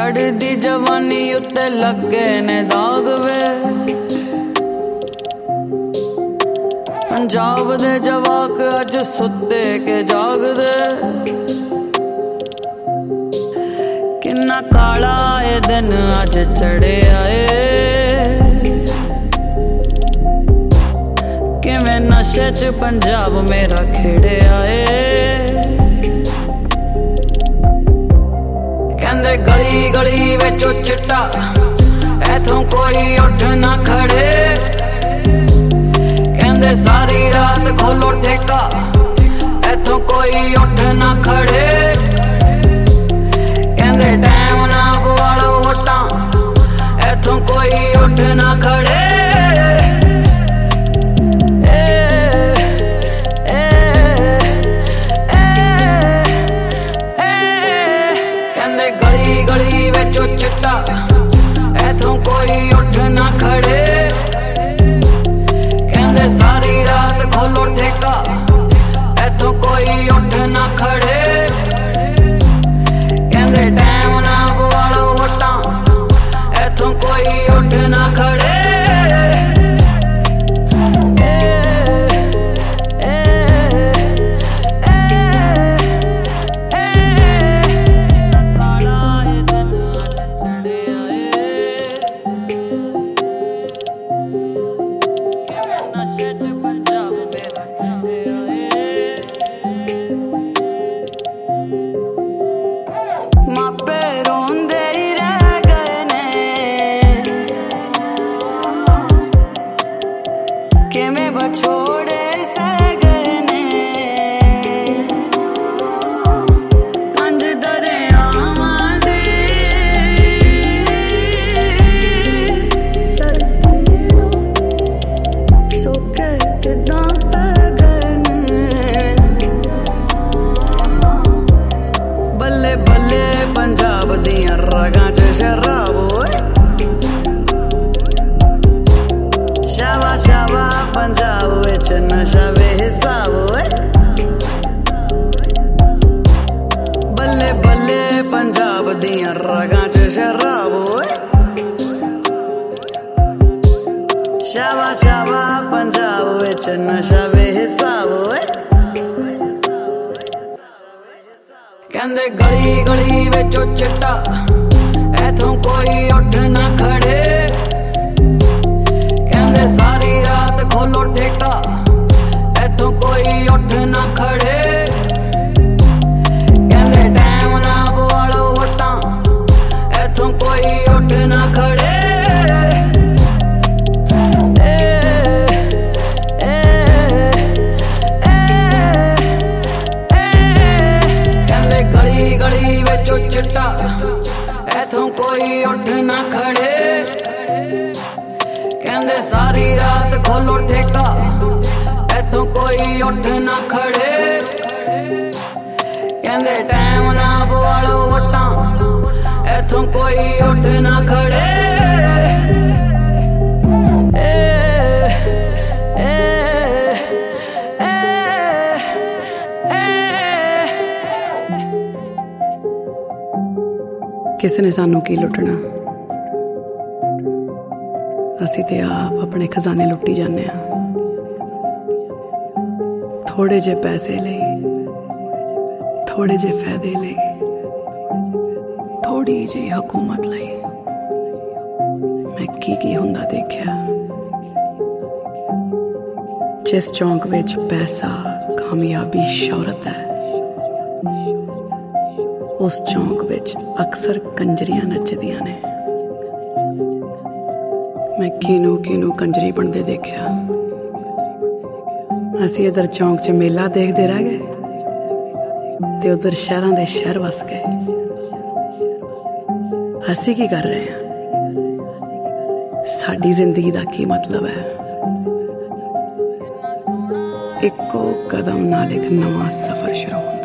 चढ़दी जवानी उत्ते लगे ने दाग वे। पंजाब दे जवाक अज सुते के जागदे, किन्ना काला ए दिन अज चढ़े आए। किवें नशे च पंजाब मेरा खेड़े आए। कहंदे गली गली विचों चिट्टा इथों कोई उठ ना खड़े। कहंदे सारी रात खोलो ठेका इथों कोई उठ ना खड़े। कहंदे टाइम ना पवालो वोटां इथों कोई उठ ना खड़े। गली गली विचों चिट्टा इथों कोई उठ ना खड़े। कहंदे सारी रात खोलो ठेका इथों कोई उठ ना खड़े। कहंदे टाइम ना पवालो वोटां इथों कोई उठ ना खड़े। मापे रोंदे ही रह गए ने, किवें बछोड़े सह गए ने। कंज दरियावां दी सोके किदां पै गए ने। बल्ले बल्ले पंजाब दियां रगां च शराब ओए। शाबा शाबा पंजाब विच नशा बेहिसाब ओए। बल्ले बल्ले पंजाब दियां रगां च शराब ओए। शाबा शाबा पंजाब विच नशा बेहिसाब ओए। कहंदे गली गली विचों चिट्टा इथों कोई उठ ना खड़े। कहंदे सारी रात खोलो ठेका इथों कोई उठ ना खड़े। कहंदे टाइम ना पवालो वोटां इथों कोई उठ ना खड़े। गली गली विचों चिट्टा इथों कोई उठ ना खड़े। कहंदे सारी रात खोलो ठेका इथों कोई उठ ना खड़े। कहंदे टाइम ना पवालो वोटां इथों कोई उठ ना खड़े। किसी ने सानू की लुटना, असी ते आप अपने खजाने लुट्टी जाने। थोड़े जे पैसे ले, थोड़े जे फायदे ले, थोड़ी जी हुकूमत ले। मैं की हुंदा देखिया। जिस चौंक विच पैसा कामयाबी शौहरत है, उस चौंक विच अक्सर कंजरियां नचदियां ने। मैं किनू किनू कंजरी बनदे देखिया। असी इधर चौंक च मेला देखदे रह गए ते उधर शहरां दे शहर वस गए। असी की कर रहे हैं? साडी जिंदगी दा की मतलब है? इक्को कदम नाल एक नवां सफर शुरू।